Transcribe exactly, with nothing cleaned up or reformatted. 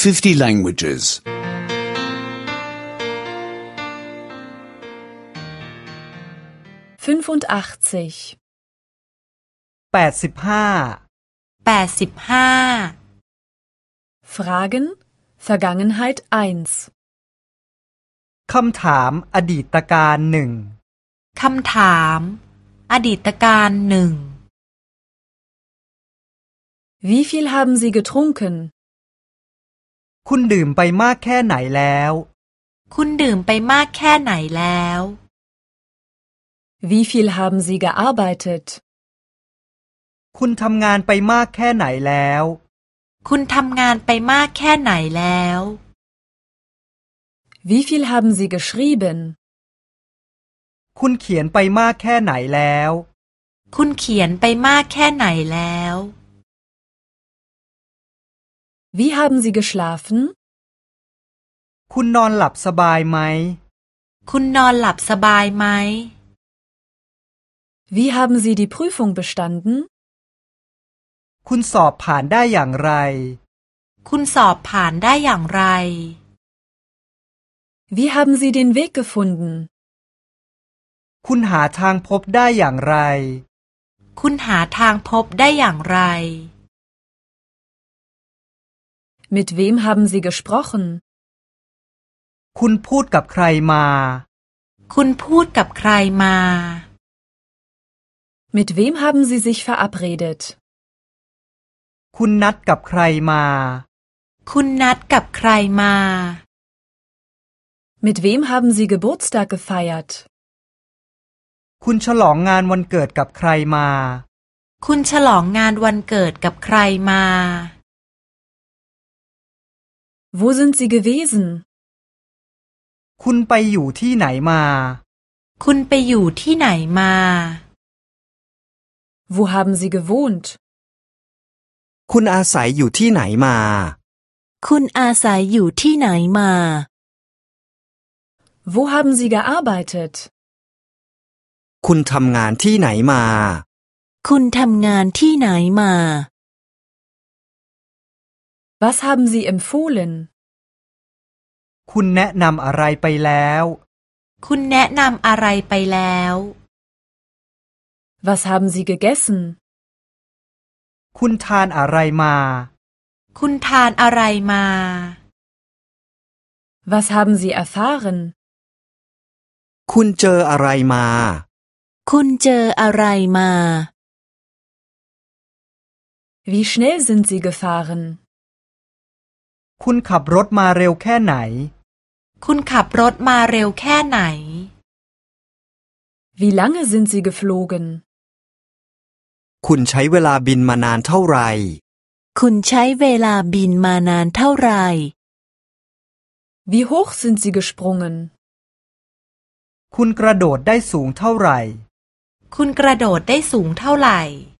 fifty languages. fünfundachtzig. แปดสิบห้าแปดสิบห้า Fragen Vergangenheit eins. คำถามอดีตการหนึ่งคำถามอดีตการหนึ่ง Wie viel haben Sie getrunken? คุณดื่มไปมากแค่ไหนแล้วคุณดื่มไปมากแค่ไหนแล้ว Wie viel haben Sie gearbeitet? คุณทำงานไปมากแค่ไหนแล้วคุณทำงานไปมากแค่ไหนแล้ว Wie viel haben Sie geschrieben? คุณเขียนไปมากแค่ไหนแล้วคุณเขียนไปมากแค่ไหนแล้ว Wie haben Sie geschlafen? คุณนอนหลับสบายไหมคุณนอนหลับสบายไหม Wie haben Sie die Prüfung bestanden? คุณสอบผ่านได้อย่างไรคุณสอบผ่านได้อย่างไร Wie haben Sie den Weg gefunden? คุณหาทางพบได้อย่างไรคุณหาทางพบได้อย่างไร Mit wem haben Sie gesprochen? คุณพูดกับใครมาคุณพูดกับใครมา Mit wem haben Sie sich verabredet? คุณนัดกับใครมาคุณนัดกับใครมา Mit wem haben Sie Geburtstag gefeiert? คุณฉลองงานวันเกิดกับใครมาคุณฉลองงานวันเกิดกับใครมา Wo sind Sie gewesen? คุณไปอยู่ที่ไหนมาคุณไปอยู่ที่ไหนมา Wo haben Sie gewohnt? คุณอาศัยอยู่ที่ไหนมาคุณอาศัยอยู่ที่ไหนมา Wo haben Sie gearbeitet? คุณทำงานที่ไหนมาคุณทำงานที่ไหนมา Was haben Sie empfohlen? คุณแนะนำอะไรไปแล้วคุณแนะนำอะไรไปแล้ว Was haben Sie gegessen? คุณทานอะไรมาคุณทานอะไรมา Was haben Sie erfahren? คุณเจออะไรมาคุณเจออะไรมา Wie schnell sind Sie gefahren? คุณขับรถมาเร็วแค่ไหนคุณขับรถมาเร็วแค่ไหน Wie lange sind Sie geflogen? คุณใช้เวลาบินมานานเท่าไหร่คุณใช้เวลาบินมานานเท่าไหร่ Wie hoch sind Sie gesprungen? คุณกระโดดได้สูงเท่าไหร่คุณกระโดดได้สูงเท่าไหร่